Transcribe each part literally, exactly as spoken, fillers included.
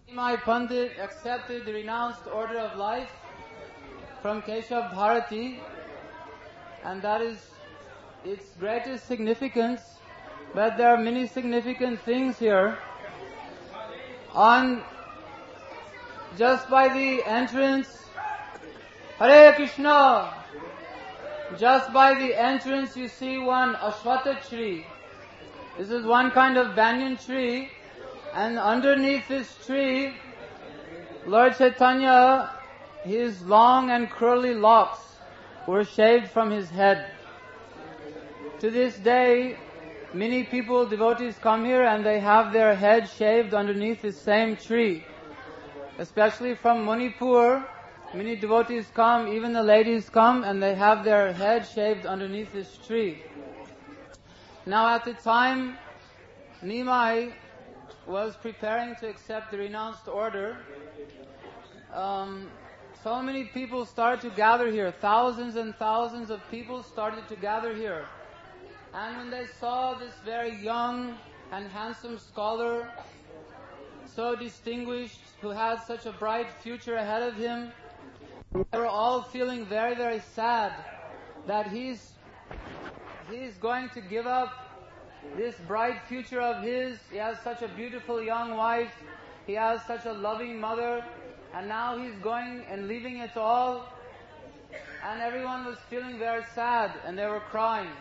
My Pandit accepted the renounced order of life from Keshav Bharati, and that is its greatest significance. But there are many significant things here. On just by the entrance, Hare Krishna, just by the entrance you see one Ashwata tree. This is one kind of banyan tree, and underneath this tree, Lord Chaitanya, his long and curly locks were shaved from his head. To this day, many people, devotees come here and they have their head shaved underneath this same tree. Especially from Manipur, many devotees come, even the ladies come, and they have their head shaved underneath this tree. Now at the time Nimai was preparing to accept the renounced order, um, so many people started to gather here. Thousands and thousands of people started to gather here. And when they saw this very young and handsome scholar, so distinguished, who had such a bright future ahead of him, they were all feeling very, very sad that he's he's going to give up this bright future of his. He has such a beautiful young wife, he has such a loving mother, and now he's going and leaving it all. And everyone was feeling very sad and they were crying.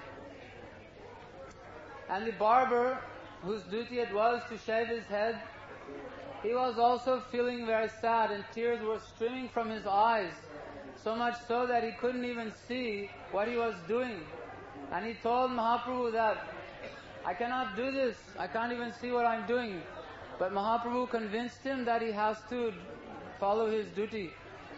And the barber, whose duty it was to shave his head, he was also feeling very sad, and tears were streaming from his eyes, so much so that he couldn't even see what he was doing. And he told Mahaprabhu that, I cannot do this, I can't even see what I'm doing. But Mahaprabhu convinced him that he has to follow his duty.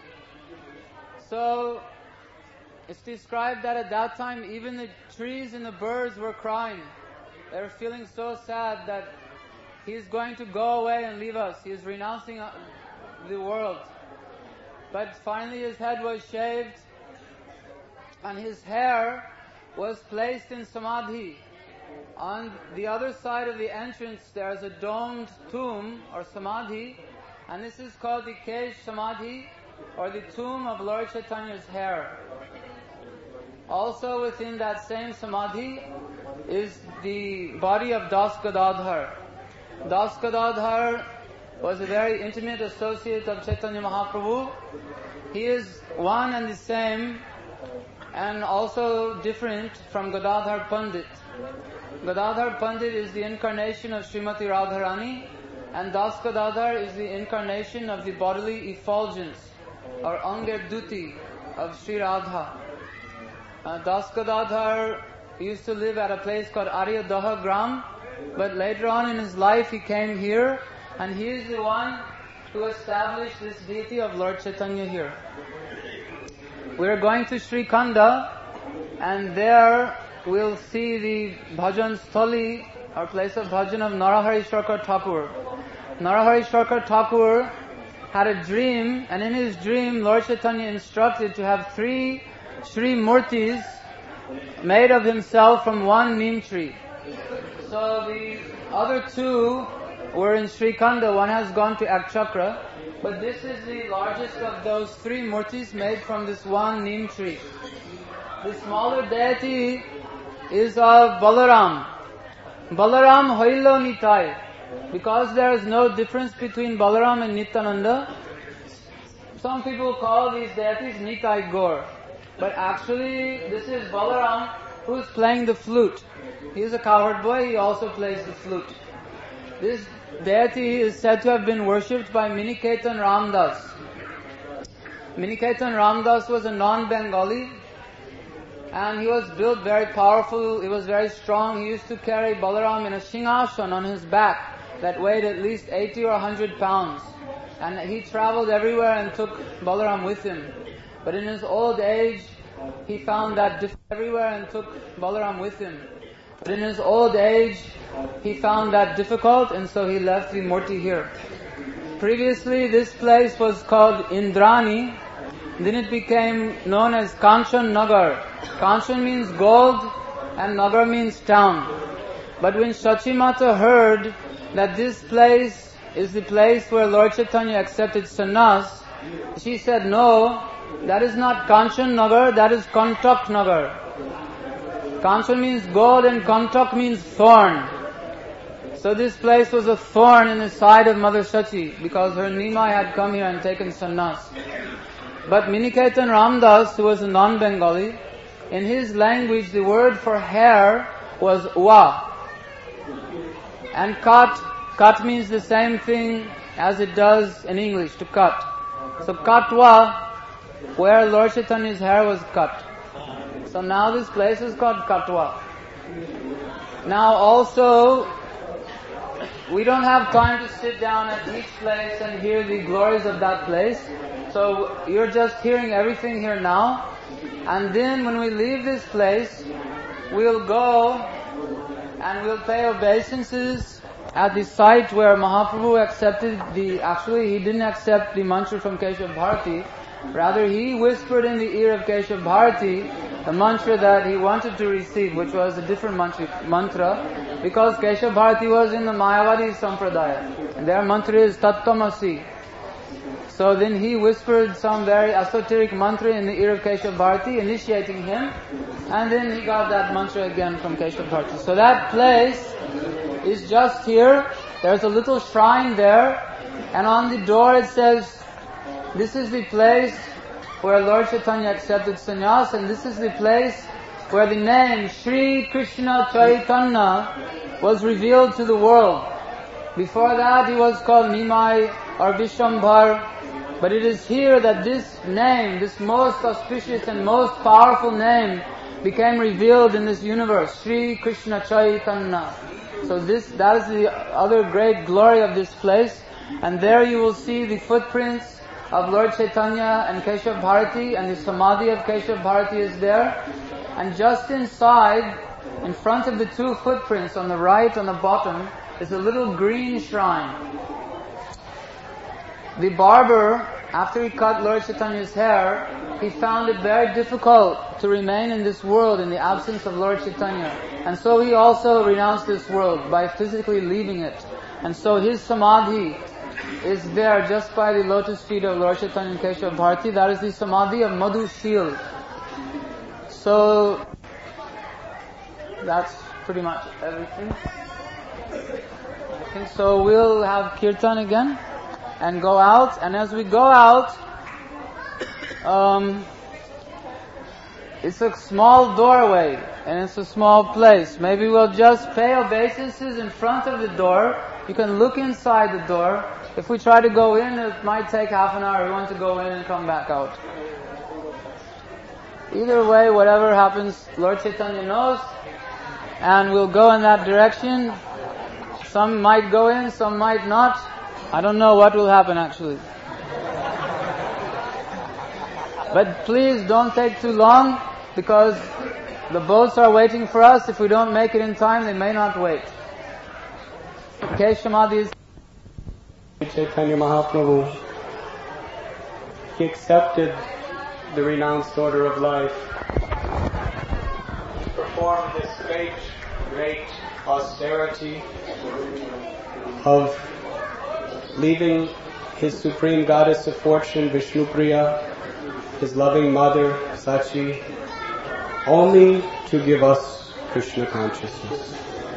So, it's described that at that time even the trees and the birds were crying. They were feeling so sad that he's going to go away and leave us. He is renouncing the world. But finally his head was shaved and his hair was placed in samadhi. On the other side of the entrance there is a domed tomb or samadhi, and this is called the Kesh Samadhi, or the tomb of Lord Chaitanya's hair. Also within that same samadhi is the body of Das Gadadhar. Das Gadadhar was a very intimate associate of Chaitanya Mahaprabhu. He is one and the same and also different from Gadadhar Pandit. Gadadhar Pandit is the incarnation of Srimati Radharani, and Das Gadadhar is the incarnation of the bodily effulgence or Anger Duti of Sri Radha. Uh, Das Gadadhar used to live at a place called Arya Daha Gram, but later on in his life he came here, and he is the one who established this deity of Lord Chaitanya here. We are going to Sri Khanda, and there we'll see the Bhajan Sthali, or place of bhajan of Narahari Sarkar Thakur. Narahari Sarkar Thakur had a dream, and in his dream Lord Chaitanya instructed to have three Sri Murtis made of himself from one neem tree. So the other two were in Sri Khanda. One has gone to Akchakra, but this is the largest of those three murtis made from this one neem tree. The smaller deity is of Balaram. Balaram Hoilo Nitai. Because there is no difference between Balaram and Nityananda, some people call these deities Nitai Gaur. But actually, this is Balaram who is playing the flute. He is a cowherd boy, he also plays the flute. This deity is said to have been worshipped by Miniketan Ramdas. Miniketan Ramdas was a non-Bengali, and he was built very powerful, he was very strong. He used to carry Balaram in a Singhasan on his back that weighed at least eighty or one hundred pounds. And he traveled everywhere and took Balaram with him. But in his old age, he found that difficult everywhere and took Balaram with him. But in his old age, he found that difficult, and so he left the Murti here. Previously, this place was called Indrani. Then it became known as Kanchan Nagar. Kanchan means gold and Nagar means town. But when Shachimata heard that this place is the place where Lord Chaitanya accepted sannyas, she said, no, that is not Kanchan Nagar, that is Kantak Nagar. Kanchan means gold and Kantak means thorn. So this place was a thorn in the side of Mother Shachi because her Nimai had come here and taken sannyas. But Miniketan Ramdas, who was a non-Bengali, in his language the word for hair was wa. And kat, kat means the same thing as it does in English, to cut. So katwa, where Lord Chaitanya's hair was cut. So now this place is called Katwa. Now also, we don't have time to sit down at each place and hear the glories of that place. So you're just hearing everything here now. And then when we leave this place, we'll go and we'll pay obeisances at the site where Mahaprabhu accepted the, actually he didn't accept the mantra from Keshav Bharati. Rather, he whispered in the ear of Keshav Bharati the mantra that he wanted to receive, which was a different mantra, mantra because Keshav Bharati was in the Mayavadi Sampradaya. And their mantra is Tattvamasi. So then he whispered some very esoteric mantra in the ear of Keshav Bharati, initiating him. And then he got that mantra again from Keshav Bharati. So that place is just here. There's a little shrine there. And on the door it says, this is the place where Lord Chaitanya accepted sannyas, and this is the place where the name Sri Krishna Chaitanya was revealed to the world. Before that he was called Nimai or Vishwambhar, but it is here that this name, this most auspicious and most powerful name, became revealed in this universe, Sri Krishna Chaitanya. So this, that is the other great glory of this place, and there you will see the footprints of Lord Chaitanya and Keshav Bharati, and the Samadhi of Keshav Bharati is there. And just inside, in front of the two footprints, on the right, on the bottom, is a little green shrine. The barber, after he cut Lord Chaitanya's hair, he found it very difficult to remain in this world in the absence of Lord Chaitanya. And so he also renounced this world by physically leaving it. And so his Samadhi is there just by the lotus feet of Lord Chaitanya and Keshav Bharati. That is the Samadhi of Madhu Shil. So, that's pretty much everything. I think so. We'll have Kirtan again and go out. And as we go out, um, it's a small doorway and it's a small place. Maybe we'll just pay obeisances in front of the door. You can look inside the door. If we try to go in, it might take half an hour. We want to go in and come back out. Either way, whatever happens, Lord Chaitanya knows, and we'll go in that direction. Some might go in, some might not. I don't know what will happen actually. But please don't take too long, because the boats are waiting for us. If we don't make it in time, they may not wait. Okay, Samadhi is... Chaitanya Mahaprabhu, he accepted the renounced order of life, performed this great, great austerity of leaving his supreme goddess of fortune, Vishnupriya, his loving mother, Sachi, only to give us Krishna consciousness.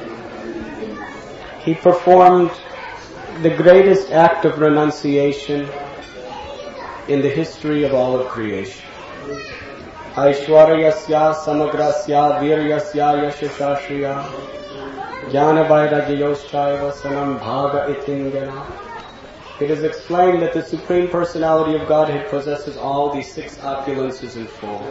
He performed the greatest act of renunciation in the history of all of creation. Aishwaryasya samagrasya viryasya yashashashriya jnana vairagyayoschaiva sanam bhaga itingana. It is explained that the Supreme Personality of Godhead possesses all these six opulences in full.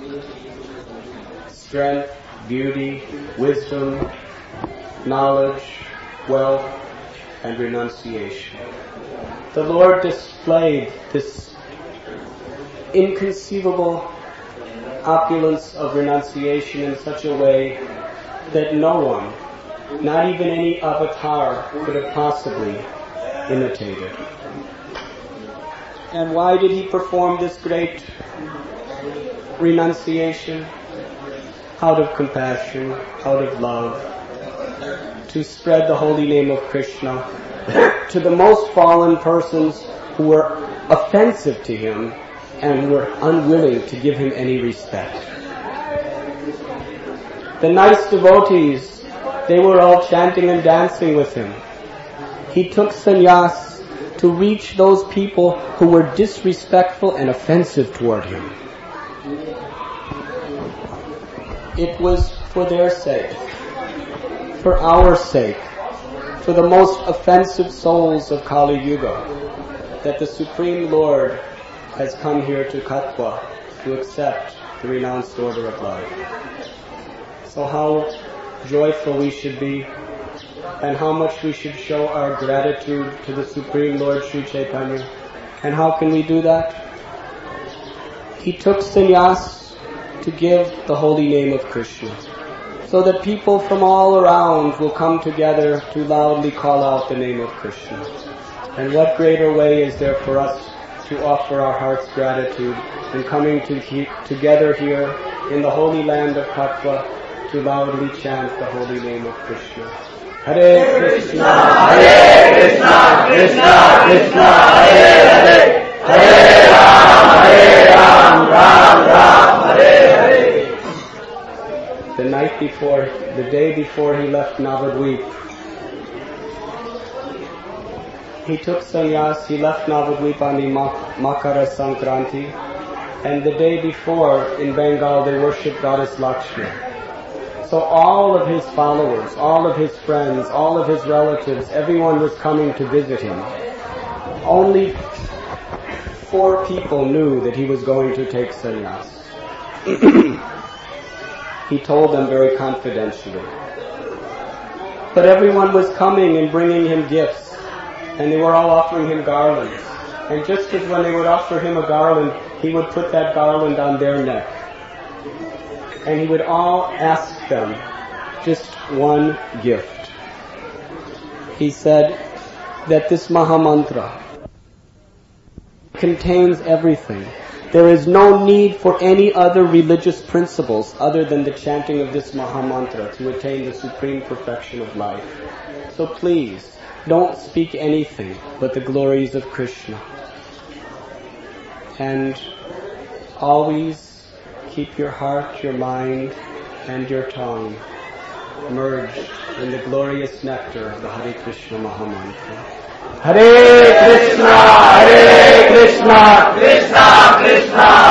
Strength, beauty, wisdom, knowledge, wealth, and renunciation. The Lord displayed this inconceivable opulence of renunciation in such a way that no one, not even any avatar, could have possibly imitated. And why did he perform this great renunciation? Out of compassion, out of love, to spread the holy name of Krishna to the most fallen persons who were offensive to him and were unwilling to give him any respect. The nice devotees, they were all chanting and dancing with him. He took sannyas to reach those people who were disrespectful and offensive toward him. It was for their sake, for our sake, for the most offensive souls of Kali Yuga, that the Supreme Lord has come here to Katwa to accept the renounced order of life. So how joyful we should be, and how much we should show our gratitude to the Supreme Lord Sri Chaitanya. And how can we do that? He took sannyas to give the holy name of Krishna, so that people from all around will come together to loudly call out the name of Krishna. And what greater way is there for us to offer our heart's gratitude than coming to he- together here in the holy land of Katwa to loudly chant the holy name of Krishna. Hare Krishna, Hare Krishna, Krishna Krishna, Hare Hare, Hare Ram, Hare Ram, Ram Ram, Hare Hare. The night before, the day before he left Navadvip, he took sannyas, he left Navadvip on the Makara Sankranti, and the day before in Bengal they worshipped Goddess Lakshmi. So all of his followers, all of his friends, all of his relatives, everyone was coming to visit him. Only four people knew that he was going to take sannyas. He told them very confidentially. But everyone was coming and bringing him gifts, and they were all offering him garlands. And just as when they would offer him a garland, he would put that garland on their neck. And he would all ask them just one gift. He said that this Mahamantra contains everything. There is no need for any other religious principles other than the chanting of this Mahamantra to attain the supreme perfection of life. So please, don't speak anything but the glories of Krishna. And always keep your heart, your mind, and your tongue merged in the glorious nectar of the Hare Krishna Mahamantra. Hare Krishna, Hare Krishna, Krishna Krishna,